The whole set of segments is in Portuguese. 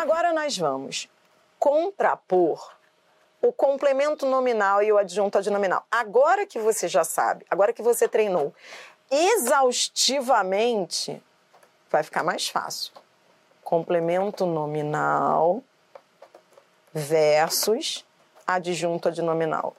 Agora nós vamos contrapor o complemento nominal e o adjunto adnominal. Agora que você já sabe, agora que você treinou exaustivamente, vai ficar mais fácil. Complemento nominal versus adjunto adnominal.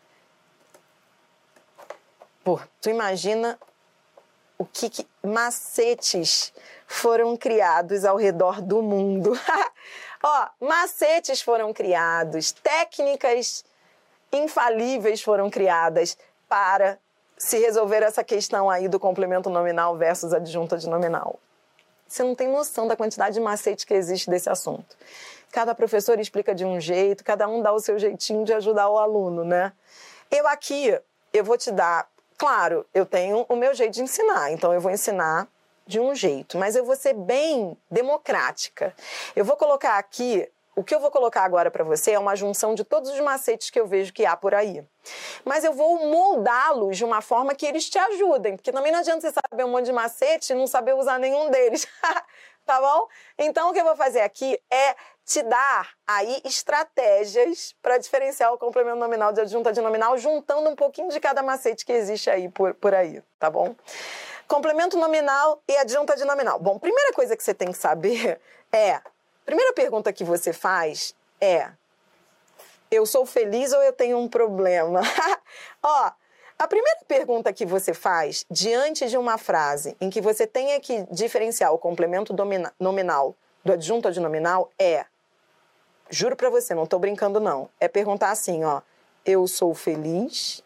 Pô, tu imagina o que macetes foram criados ao redor do mundo. Ó, macetes foram criados, técnicas infalíveis foram criadas para se resolver essa questão aí do complemento nominal versus adjunto adnominal. Você não tem noção da quantidade de macete que existe desse assunto. Cada professor explica de um jeito, cada um dá o seu jeitinho de ajudar o aluno, né? Eu vou te dar... Claro, eu tenho o meu jeito de ensinar, então eu vou ensinar de um jeito, mas eu vou ser bem democrática. Eu vou colocar aqui, o que eu vou colocar agora para você é uma junção de todos os macetes que eu vejo que há por aí. Mas eu vou moldá-los de uma forma que eles te ajudem, porque também não adianta você saber um monte de macete e não saber usar nenhum deles, tá bom? Então o que eu vou fazer aqui é te dar aí estratégias para diferenciar o complemento nominal de adjunto adnominal, juntando um pouquinho de cada macete que existe aí por aí, tá bom? Complemento nominal e adjunto adnominal. Bom, primeira coisa que você tem que saber primeira pergunta que você faz é: eu sou feliz ou eu tenho um problema? Ó, a primeira pergunta que você faz diante de uma frase em que você tenha que diferenciar o complemento nominal do adjunto adnominal é, juro pra você, não tô brincando não, é perguntar assim, ó: eu sou feliz?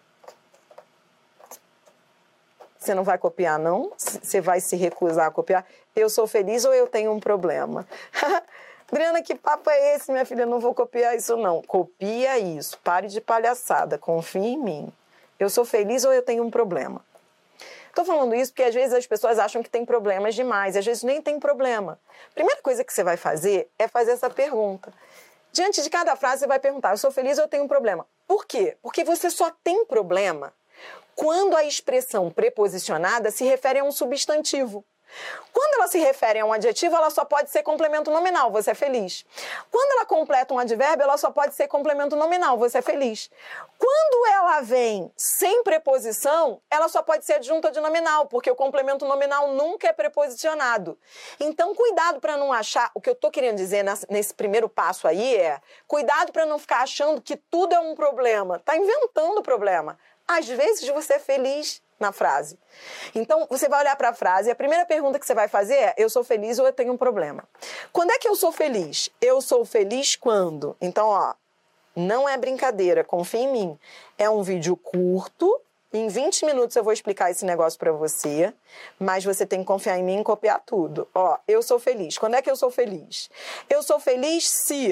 Você não vai copiar, não? Você vai se recusar a copiar? Eu sou feliz ou eu tenho um problema? Adriana, que papo é esse, minha filha? Eu não vou copiar isso, não. Copia isso. Pare de palhaçada. Confie em mim. Eu sou feliz ou eu tenho um problema? Estou falando isso porque às vezes as pessoas acham que tem problemas demais. Às vezes nem tem problema. Primeira coisa que você vai fazer é fazer essa pergunta. Diante de cada frase você vai perguntar: eu sou feliz ou eu tenho um problema? Por quê? Porque você só tem problema quando a expressão preposicionada se refere a um substantivo. Quando ela se refere a um adjetivo, ela só pode ser complemento nominal, você é feliz. Quando ela completa um advérbio, ela só pode ser complemento nominal, você é feliz. Quando ela vem sem preposição, ela só pode ser adjunto adnominal, porque o complemento nominal nunca é preposicionado. Então, cuidado para não achar... O que eu estou querendo dizer nesse primeiro passo aí é: cuidado para não ficar achando que tudo é um problema. Está inventando problema. Às vezes você é feliz na frase. Então, você vai olhar para a frase e a primeira pergunta que você vai fazer é: eu sou feliz ou eu tenho um problema? Quando é que eu sou feliz? Eu sou feliz quando? Então, ó, não é brincadeira, confia em mim. É um vídeo curto, em 20 minutos eu vou explicar esse negócio para você, mas você tem que confiar em mim e copiar tudo. Ó, eu sou feliz. Quando é que eu sou feliz? Eu sou feliz se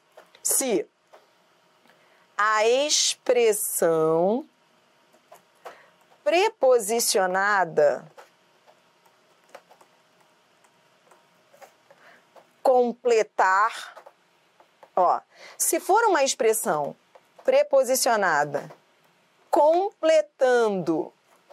a expressão preposicionada completar, ó, se for uma expressão preposicionada completando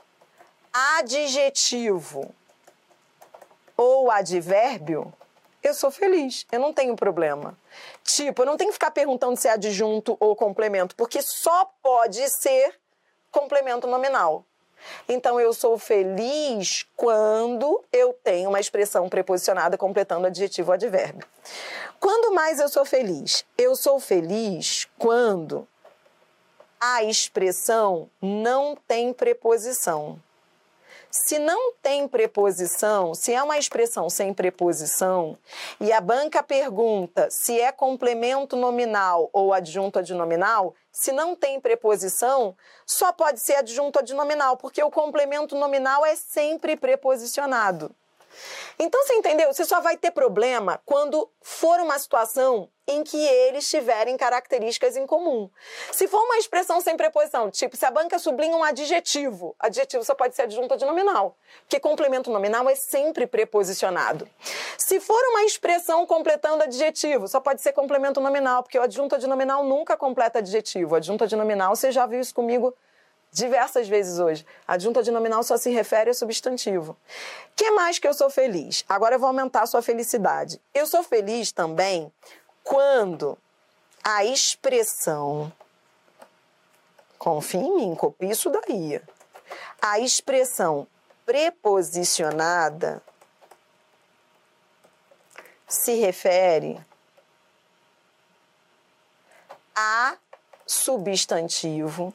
adjetivo ou advérbio, eu sou feliz, eu não tenho problema. Tipo, eu não tenho que ficar perguntando se é adjunto ou complemento, porque só pode ser complemento nominal. Então, eu sou feliz quando eu tenho uma expressão preposicionada completando adjetivo ou advérbio. Quando mais eu sou feliz? Eu sou feliz quando a expressão não tem preposição. Se não tem preposição, se é uma expressão sem preposição, e a banca pergunta se é complemento nominal ou adjunto adnominal, se não tem preposição, só pode ser adjunto adnominal, porque o complemento nominal é sempre preposicionado. Então, você entendeu? Você só vai ter problema quando for uma situação em que eles tiverem características em comum. Se for uma expressão sem preposição, tipo, se a banca sublinha um adjetivo só pode ser adjunto adnominal, porque complemento nominal é sempre preposicionado. Se for uma expressão completando adjetivo, só pode ser complemento nominal, porque o adjunto adnominal nunca completa adjetivo. O adjunto adnominal, você já viu isso comigo diversas vezes hoje. Adjunto adnominal só se refere a substantivo. Que mais que eu sou feliz? Agora eu vou aumentar a sua felicidade. Eu sou feliz também quando a expressão... Confia em mim, copia isso daí. A expressão preposicionada se refere a substantivo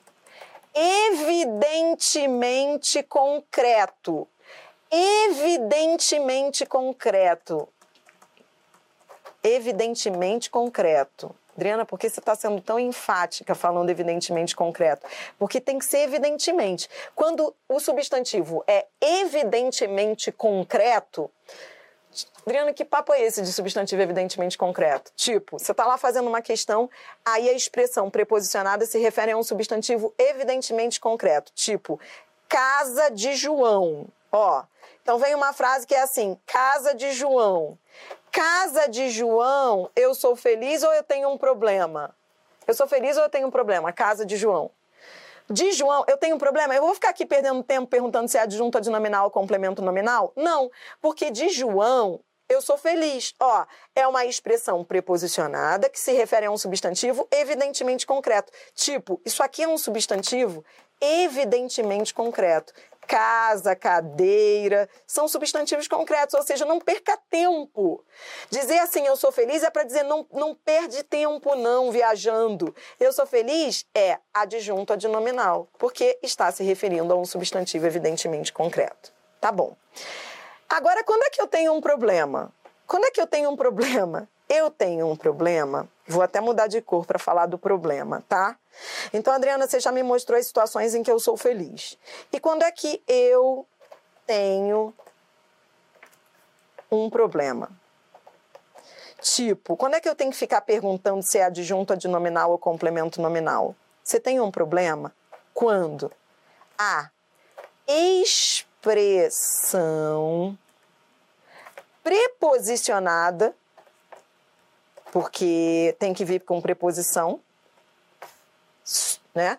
evidentemente concreto. Evidentemente concreto. Evidentemente concreto. Adriana, por que você está sendo tão enfática falando evidentemente concreto? Porque tem que ser evidentemente. Quando o substantivo é evidentemente concreto... Adriana, que papo é esse de substantivo evidentemente concreto? Tipo, você está lá fazendo uma questão, aí a expressão preposicionada se refere a um substantivo evidentemente concreto. Tipo, casa de João. Ó, então vem uma frase que é assim, casa de João. Casa de João, eu sou feliz ou eu tenho um problema? Eu sou feliz ou eu tenho um problema? Casa de João. De João, eu tenho um problema? Eu vou ficar aqui perdendo tempo perguntando se é adjunto adnominal ou complemento nominal? Não, porque de João, eu sou feliz. Ó, é uma expressão preposicionada que se refere a um substantivo evidentemente concreto. Tipo, isso aqui é um substantivo evidentemente concreto. Casa, cadeira, são substantivos concretos, ou seja, não perca tempo. Dizer assim, eu sou feliz, é para dizer não perde tempo não viajando. Eu sou feliz é adjunto adnominal, porque está se referindo a um substantivo evidentemente concreto. Tá bom. Agora, quando é que eu tenho um problema? Quando é que eu tenho um problema? Eu tenho um problema, vou até mudar de cor para falar do problema, tá? Então, Adriana, você já me mostrou as situações em que eu sou feliz. E quando é que eu tenho um problema? Tipo, quando é que eu tenho que ficar perguntando se é adjunto adnominal ou complemento nominal? Você tem um problema quando a expressão preposicionada, porque tem que vir com preposição, né?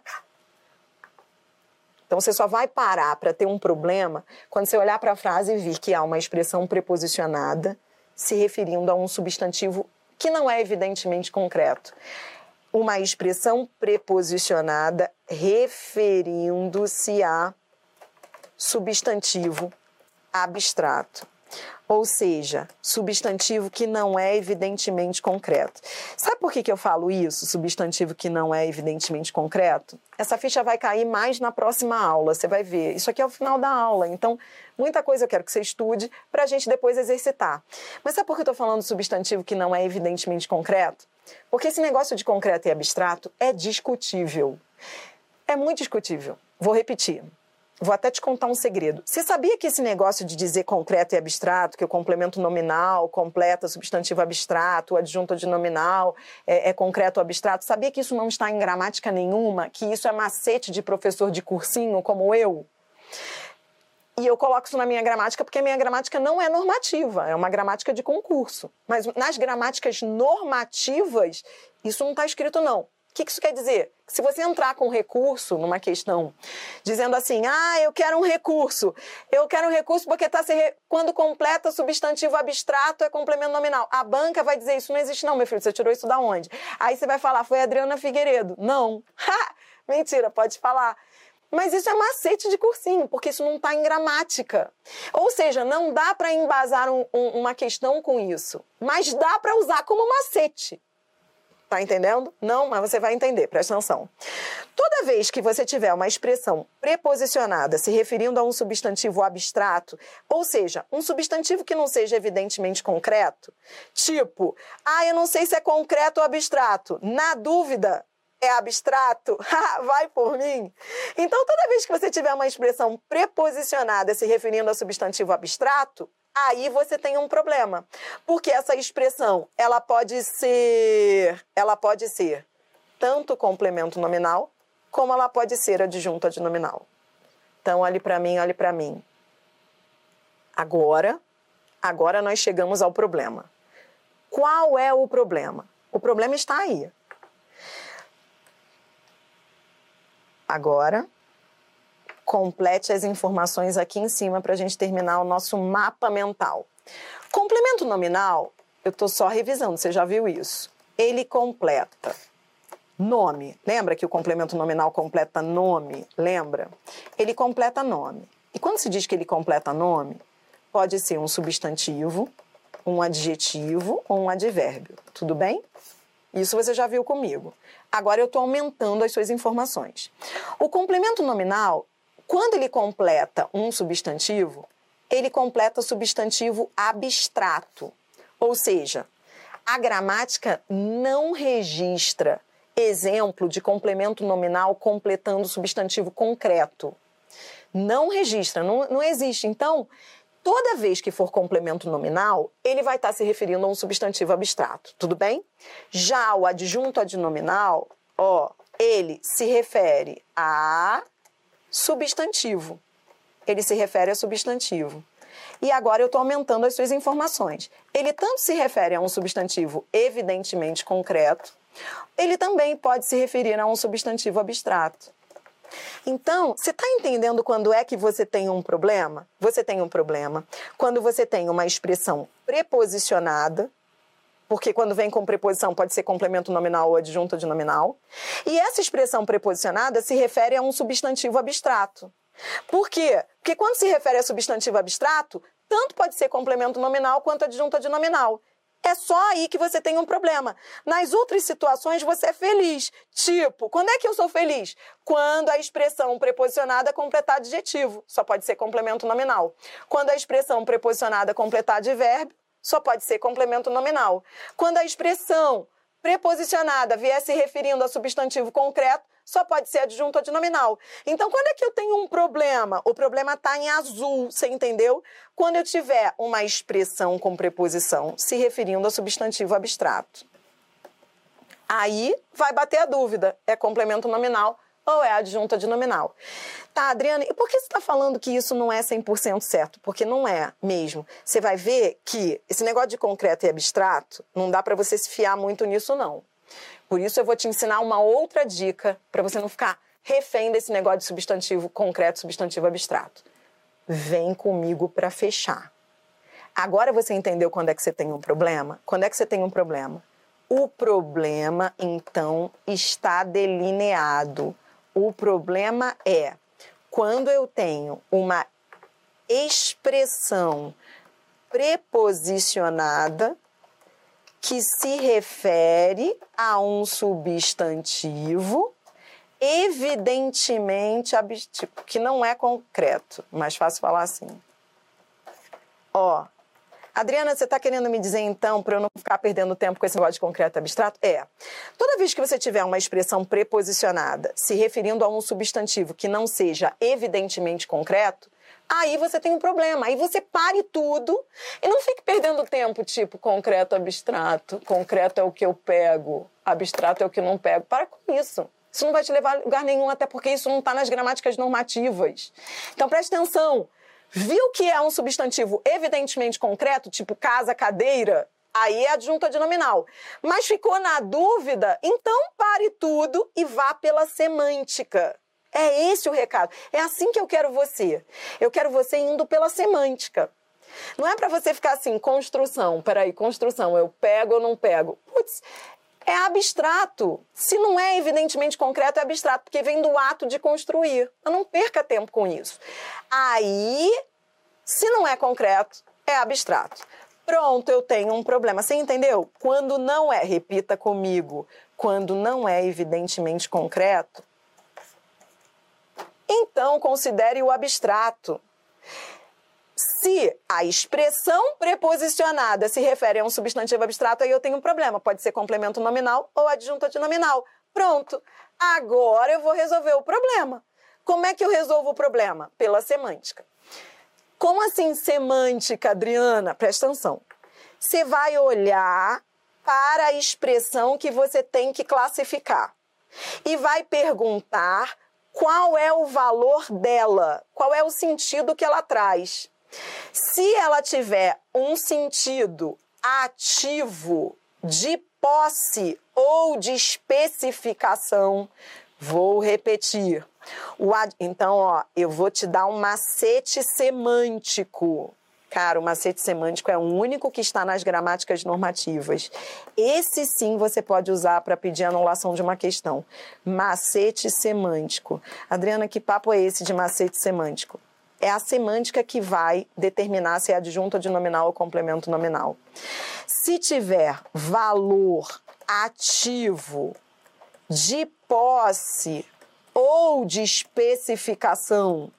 Então, você só vai parar para ter um problema quando você olhar para a frase e vir que há uma expressão preposicionada se referindo a um substantivo que não é evidentemente concreto. Uma expressão preposicionada referindo-se a substantivo abstrato. Ou seja, substantivo que não é evidentemente concreto. Sabe por que eu falo isso, substantivo que não é evidentemente concreto? Essa ficha vai cair mais na próxima aula, você vai ver. Isso aqui é o final da aula, então muita coisa eu quero que você estude para a gente depois exercitar. Mas sabe por que eu estou falando substantivo que não é evidentemente concreto? Porque esse negócio de concreto e abstrato é discutível. É muito discutível. Vou repetir. Vou até te contar um segredo. Você sabia que esse negócio de dizer concreto e abstrato, que o complemento nominal completa substantivo abstrato, o adjunto adnominal é concreto ou abstrato, sabia que isso não está em gramática nenhuma? Que isso é macete de professor de cursinho como eu? E eu coloco isso na minha gramática porque a minha gramática não é normativa, é uma gramática de concurso. Mas nas gramáticas normativas, isso não está escrito não. O que isso quer dizer? Se você entrar com recurso numa questão, dizendo assim, eu quero um recurso porque quando completa substantivo abstrato é complemento nominal. A banca vai dizer, isso não existe não, meu filho, você tirou isso da onde? Aí você vai falar, foi a Adriana Figueiredo. Não. Mentira, pode falar. Mas isso é macete de cursinho, porque isso não está em gramática. Ou seja, não dá para embasar uma questão com isso, mas dá para usar como macete. Tá entendendo? Não, mas você vai entender, presta atenção. Toda vez que você tiver uma expressão preposicionada se referindo a um substantivo abstrato, ou seja, um substantivo que não seja evidentemente concreto, tipo, eu não sei se é concreto ou abstrato, na dúvida, é abstrato? Vai por mim! Então, toda vez que você tiver uma expressão preposicionada se referindo a substantivo abstrato, aí você tem um problema. Porque essa expressão, ela pode ser tanto complemento nominal, como ela pode ser adjunto adnominal. Então, olhe para mim, olhe para mim. Agora nós chegamos ao problema. Qual é o problema? O problema está aí. Agora, Complete as informações aqui em cima para a gente terminar o nosso mapa mental. Complemento nominal, eu estou só revisando, você já viu isso? Ele completa nome. Lembra que o complemento nominal completa nome? Lembra? Ele completa nome. E quando se diz que ele completa nome, pode ser um substantivo, um adjetivo ou um advérbio. Tudo bem? Isso você já viu comigo. Agora eu estou aumentando as suas informações. O complemento nominal, quando ele completa um substantivo, ele completa substantivo abstrato. Ou seja, a gramática não registra exemplo de complemento nominal completando substantivo concreto. Não registra, não existe. Então, toda vez que for complemento nominal, ele vai estar se referindo a um substantivo abstrato. Tudo bem? Já o adjunto adnominal, ele se refere a substantivo. Ele se refere a substantivo. E agora eu estou aumentando as suas informações. Ele tanto se refere a um substantivo evidentemente concreto, ele também pode se referir a um substantivo abstrato. Então, você está entendendo quando é que você tem um problema? Você tem um problema quando você tem uma expressão preposicionada, porque quando vem com preposição pode ser complemento nominal ou adjunto adnominal, e essa expressão preposicionada se refere a um substantivo abstrato. Por quê? Porque quando se refere a substantivo abstrato, tanto pode ser complemento nominal quanto adjunto adnominal. É só aí que você tem um problema. Nas outras situações você é feliz. Tipo, quando é que eu sou feliz? Quando a expressão preposicionada completar adjetivo, só pode ser complemento nominal. Quando a expressão preposicionada completar advérbio, só pode ser complemento nominal. Quando a expressão preposicionada vier se referindo a substantivo concreto, só pode ser adjunto adnominal. Então, quando é que eu tenho um problema? O problema está em azul, você entendeu? Quando eu tiver uma expressão com preposição se referindo a substantivo abstrato. Aí vai bater a dúvida, é complemento nominal ou é adjunto adnominal? Tá, Adriana, e por que você está falando que isso não é 100% certo? Porque não é mesmo. Você vai ver que esse negócio de concreto e abstrato, não dá para você se fiar muito nisso, não. Por isso eu vou te ensinar uma outra dica para você não ficar refém desse negócio de substantivo concreto, substantivo abstrato. Vem comigo para fechar. Agora você entendeu quando é que você tem um problema? Quando é que você tem um problema? O problema, então, está delineado. O problema é quando eu tenho uma expressão preposicionada que se refere a um substantivo evidentemente que não é concreto, mais fácil falar assim. Adriana, você está querendo me dizer então, para eu não ficar perdendo tempo com esse negócio de concreto e abstrato? Toda vez que você tiver uma expressão preposicionada se referindo a um substantivo que não seja evidentemente concreto, aí você tem um problema. Aí você pare tudo e não fique perdendo tempo, tipo, concreto, abstrato. Concreto é o que eu pego, abstrato é o que eu não pego. Para com isso. Isso não vai te levar a lugar nenhum, até porque isso não está nas gramáticas normativas. Então, preste atenção. Viu que é um substantivo evidentemente concreto, tipo casa, cadeira? Aí é adjunto adnominal. Mas ficou na dúvida? Então pare tudo e vá pela semântica. É esse o recado. É assim que eu quero você. Eu quero você indo pela semântica. Não é para você ficar assim, construção. Peraí, construção, eu pego ou não pego? Putz, é abstrato. Se não é evidentemente concreto, é abstrato, porque vem do ato de construir. Eu não perca tempo com isso. Aí, se não é concreto, é abstrato. Pronto, eu tenho um problema. Você entendeu? Quando não é, repita comigo, quando não é evidentemente concreto, então considere o abstrato. Se a expressão preposicionada se refere a um substantivo abstrato, aí eu tenho um problema. Pode ser complemento nominal ou adjunto adnominal. Pronto. Agora eu vou resolver o problema. Como é que eu resolvo o problema? Pela semântica. Como assim semântica, Adriana? Presta atenção. Você vai olhar para a expressão que você tem que classificar e vai perguntar qual é o valor dela, qual é o sentido que ela traz. Se ela tiver um sentido ativo de posse ou de especificação, vou repetir, Então, ó, eu vou te dar um macete semântico. Cara, o macete semântico é o único que está nas gramáticas normativas. Esse sim você pode usar para pedir anulação de uma questão. Macete semântico. Adriana, que papo é esse de macete semântico? É a semântica que vai determinar se é adjunto adnominal ou complemento nominal. Se tiver valor ativo de posse ou de especificação,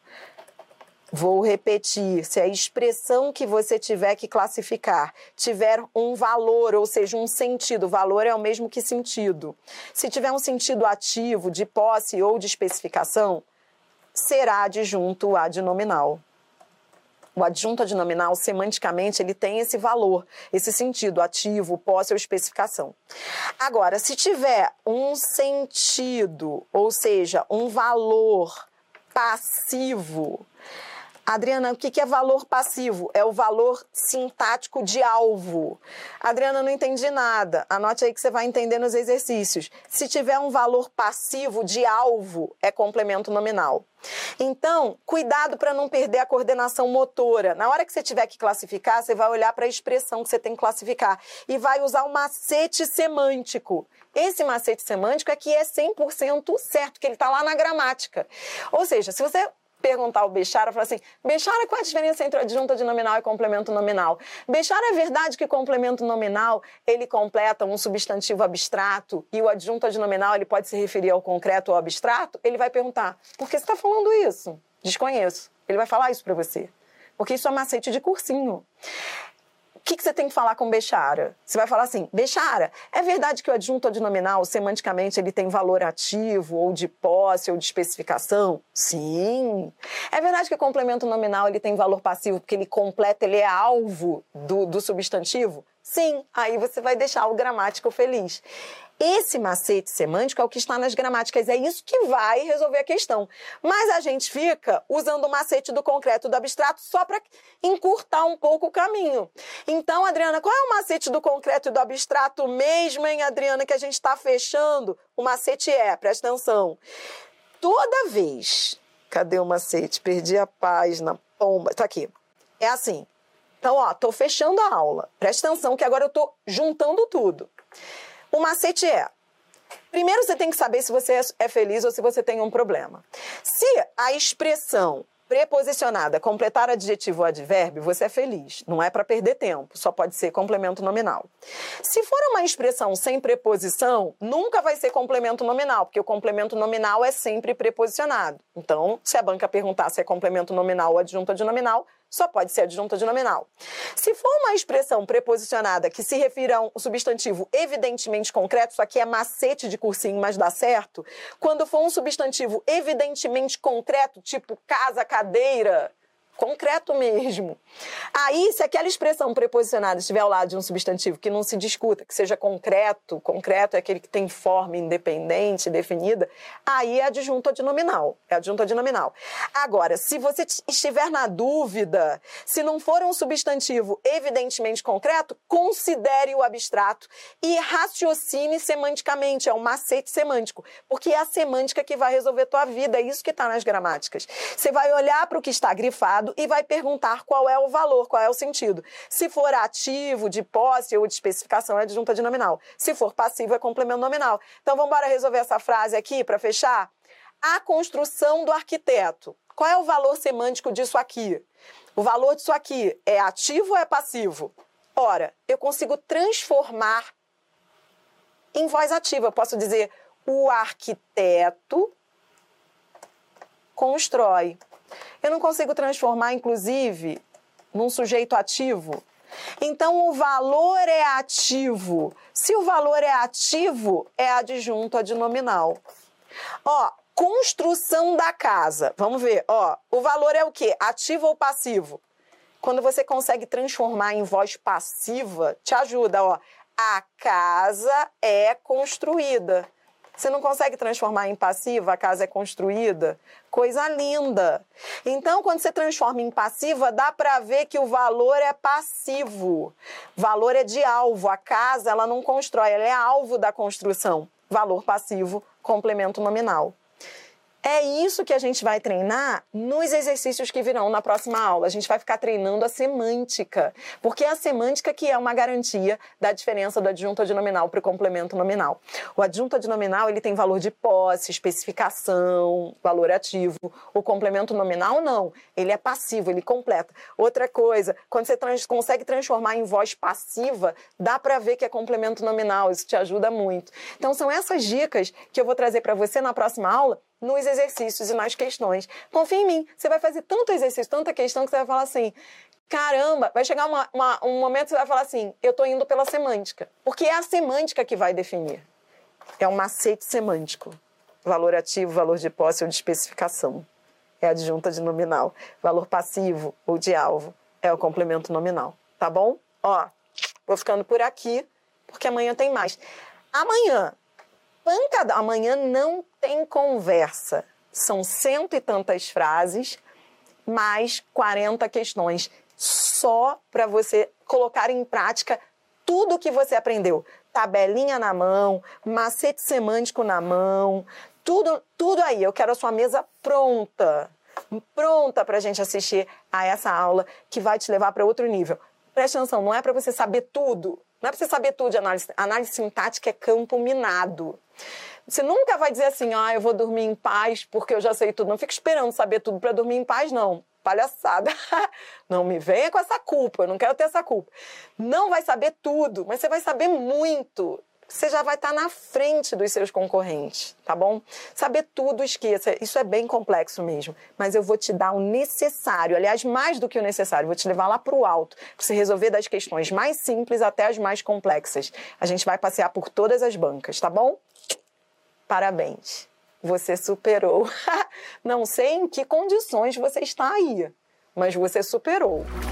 vou repetir, se a expressão que você tiver que classificar tiver um valor, ou seja, um sentido, valor é o mesmo que sentido. Se tiver um sentido ativo, de posse ou de especificação, será adjunto adnominal. O adjunto adnominal, semanticamente, ele tem esse valor, esse sentido, ativo, posse ou especificação. Agora, se tiver um sentido, ou seja, um valor passivo. Adriana, o que é valor passivo? É o valor sintático de alvo. Adriana, não entendi nada. Anote aí que você vai entender nos exercícios. Se tiver um valor passivo de alvo, é complemento nominal. Então, cuidado para não perder a coordenação motora. Na hora que você tiver que classificar, você vai olhar para a expressão que você tem que classificar e vai usar o macete semântico. Esse macete semântico é que é 100% certo, que ele está lá na gramática. Ou seja, se você perguntar ao Bechara, falar assim, Bechara, qual a diferença entre adjunto adnominal e complemento nominal? Bechara, é verdade que complemento nominal, ele completa um substantivo abstrato e o adjunto adnominal, ele pode se referir ao concreto ou ao abstrato? Ele vai perguntar, por que você está falando isso? Desconheço. Ele vai falar isso para você. Porque isso é macete de cursinho. O que você tem que falar com Bechara? Você vai falar assim, Bechara, é verdade que o adjunto adnominal, semanticamente, ele tem valor ativo, ou de posse, ou de especificação? Sim. É verdade que o complemento nominal, ele tem valor passivo, porque ele completa, ele é alvo do substantivo? Sim. Aí você vai deixar o gramático feliz. Esse macete semântico é o que está nas gramáticas, é isso que vai resolver a questão. Mas a gente fica usando o macete do concreto e do abstrato só para encurtar um pouco o caminho. Então, Adriana, qual é o macete do concreto e do abstrato mesmo, hein, Adriana, que a gente está fechando? O macete presta atenção, toda vez... Cadê o macete? Perdi a página, pomba, tá aqui. É assim. Então, ó, tô fechando a aula. Presta atenção que agora eu tô juntando tudo. O macete primeiro você tem que saber se você é feliz ou se você tem um problema. Se a expressão preposicionada completar adjetivo ou advérbio, você é feliz. Não é para perder tempo, só pode ser complemento nominal. Se for uma expressão sem preposição, nunca vai ser complemento nominal, porque o complemento nominal é sempre preposicionado. Então, se a banca perguntar se é complemento nominal ou adjunto adnominal, só pode ser adjunto adnominal. Se for uma expressão preposicionada que se refira a um substantivo evidentemente concreto, isso aqui é macete de cursinho, mas dá certo. Quando for um substantivo evidentemente concreto, tipo casa, cadeira, concreto mesmo. Aí, se aquela expressão preposicionada estiver ao lado de um substantivo que não se discuta, que seja concreto, concreto é aquele que tem forma independente, definida, aí é adjunto adnominal. É adjunto adnominal. Agora, se você estiver na dúvida, se não for um substantivo evidentemente concreto, considere o abstrato e raciocine semanticamente. É um macete semântico, porque é a semântica que vai resolver tua vida. É isso que está nas gramáticas. Você vai olhar para o que está grifado e vai perguntar qual é o valor, qual é o sentido. Se for ativo, de posse ou de especificação, é adjunto adnominal. Se for passivo, é complemento nominal. Então, vamos embora resolver essa frase aqui para fechar? A construção do arquiteto. Qual é o valor semântico disso aqui? O valor disso aqui é ativo ou é passivo? Ora, eu consigo transformar em voz ativa. Eu posso dizer, o arquiteto constrói. Eu não consigo transformar, inclusive, num sujeito ativo. Então, o valor é ativo. Se o valor é ativo, é adjunto adnominal. Ó, construção da casa. Vamos ver, ó, o valor é o quê? Ativo ou passivo? Quando você consegue transformar em voz passiva, te ajuda, ó. A casa é construída. Você não consegue transformar em passiva, a casa é construída? Coisa linda. Então, quando você transforma em passiva, dá para ver que o valor é passivo. Valor é de alvo. A casa, ela não constrói, ela é alvo da construção. Valor passivo, complemento nominal. É isso que a gente vai treinar nos exercícios que virão na próxima aula. A gente vai ficar treinando a semântica, porque é a semântica que é uma garantia da diferença do adjunto adnominal para o complemento nominal. O adjunto adnominal, ele tem valor de posse, especificação, valor ativo. O complemento nominal, não. Ele é passivo, ele completa. Outra coisa, quando você consegue transformar em voz passiva, dá para ver que é complemento nominal. Isso te ajuda muito. Então, são essas dicas que eu vou trazer para você na próxima aula, nos exercícios e nas questões. Confia em mim, você vai fazer tanto exercício, tanta questão, que você vai falar assim, caramba, vai chegar um momento que você vai falar assim, eu tô indo pela semântica. Porque é a semântica que vai definir. É um macete semântico. Valor ativo, valor de posse ou de especificação. É a adjunta de nominal. Valor passivo ou de alvo é o complemento nominal. Tá bom? Ó, vou ficando por aqui, porque amanhã tem mais. Amanhã não tem conversa. São 100 e tantas frases, mais 40 questões. Só para você colocar em prática tudo que você aprendeu. Tabelinha na mão, macete semântico na mão, tudo aí. Eu quero a sua mesa pronta para a gente assistir a essa aula que vai te levar para outro nível. Presta atenção, não é para você saber tudo. Não é para você saber tudo de análise. Análise sintática é campo minado. Você nunca vai dizer assim, eu vou dormir em paz porque eu já sei tudo. Não fica esperando saber tudo para dormir em paz, não. Palhaçada. Não me venha com essa culpa, eu não quero ter essa culpa. Não vai saber tudo, mas você vai saber muito. Você já vai estar na frente dos seus concorrentes, tá bom? Saber tudo, esqueça. Isso é bem complexo mesmo. Mas eu vou te dar o necessário, aliás, mais do que o necessário. Vou te levar lá para o alto, para você resolver das questões mais simples até as mais complexas. A gente vai passear por todas as bancas, tá bom? Parabéns. Você superou. Não sei em que condições você está aí, mas você superou.